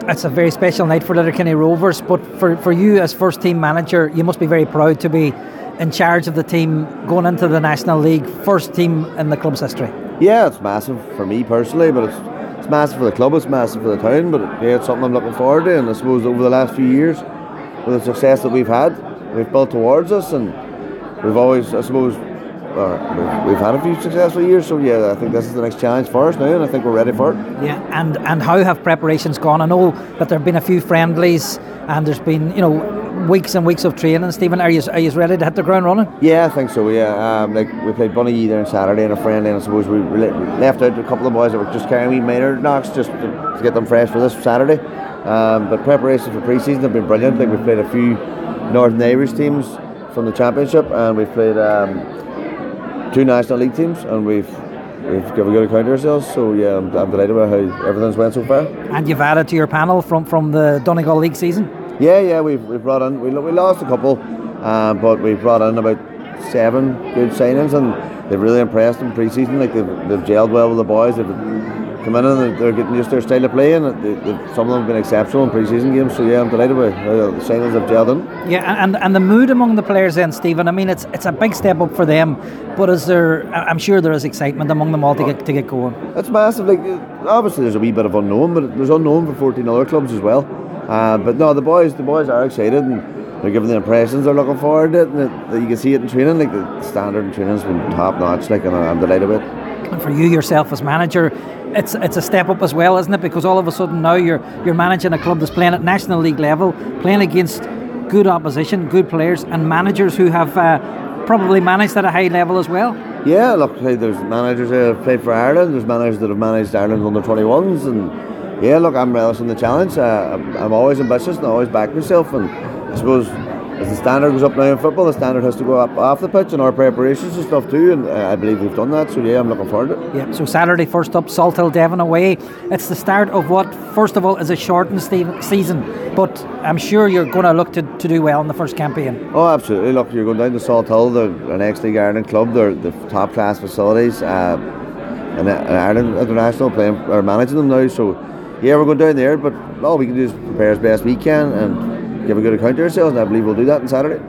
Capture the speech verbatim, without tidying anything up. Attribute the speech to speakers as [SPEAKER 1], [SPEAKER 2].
[SPEAKER 1] it's a very special night for Letterkenny Rovers, but for, for you as first team manager, you must be very proud to be in charge of the team going into the National League, first team in the club's history.
[SPEAKER 2] Yeah, it's massive for me personally, but it's it's massive for the club, it's massive for the town, but yeah, it's something I'm looking forward to. And I suppose over the last few years, with the success that we've had, we've built towards us, and we've always, I suppose, uh, we've, we've had a few successful years. So yeah, I think this is the next challenge for us now, and I think we're ready for it.
[SPEAKER 1] Yeah, and and how have preparations gone? I know that there have been a few friendlies, and there's been, you know, weeks and weeks of training. Stephen, are you are you ready to hit the ground running?
[SPEAKER 2] Yeah, I think so. Yeah, um, like we played Bunny there on Saturday, and a friendly, and I suppose we left out a couple of boys that were just carrying wee minor knocks just to, to get them fresh for this Saturday. Um, but preparations for pre-season have been brilliant. Like we've played a few Northern Irish teams from the Championship, and we've played um, two National League teams, and we've we've given a good account of ourselves. So yeah, I'm, I'm delighted with how everything's went so far.
[SPEAKER 1] And you've added to your panel from, from the Donegal League season.
[SPEAKER 2] Yeah, yeah, we've we've brought in. We we lost a couple, uh, but we've brought in about seven good signings, and they've really impressed in pre-season. Like they've they've gelled well with the boys. They've come in and they're getting used to their style of play, and they, some of them have been exceptional in pre-season games. So yeah, I'm delighted with how the signings have gelled in.
[SPEAKER 1] Yeah, and and the mood among the players then, Stephen. I mean, it's it's a big step up for them, but is there? I'm sure there is excitement among them all to get to get going.
[SPEAKER 2] It's massive. Like obviously, there's a wee bit of unknown, but there's unknown for fourteen other clubs as well. Uh, but no, the boys, the boys are excited, and they're giving the impressions they're looking forward to it, and it, you can see it in training. Like the standard in training has been top notch. Like, and I'm delighted with it.
[SPEAKER 1] And for you yourself as manager, it's it's a step up as well, isn't it? Because all of a sudden now you're you're managing a club that's playing at National League level, playing against good opposition, good players, and managers who have uh, probably managed at a high level as well.
[SPEAKER 2] Yeah, look, there's managers that have played for Ireland. There's managers that have managed Ireland under twenty-ones, and yeah, look, I'm relishing the challenge. Uh, I'm, I'm always ambitious and I always back myself, and I suppose as the standard goes up now in football, the standard has to go up off the pitch, and our preparations and stuff too, and uh, I believe we've done that. So yeah, I'm looking forward to it.
[SPEAKER 1] Yeah. So Saturday, first up, Salthill Devon away. It's the start of what, first of all, is a shortened season, but I'm sure you're going to look to, to do well in the first campaign.
[SPEAKER 2] Oh, absolutely. Look, you're going down to Salthill, they're an ex-League Ireland club. They're the top class facilities, uh, and, and Ireland International playing or managing them now. So yeah, we're going down there, but all we can do is prepare as best we can and give a good account of ourselves, and I believe we'll do that on Saturday.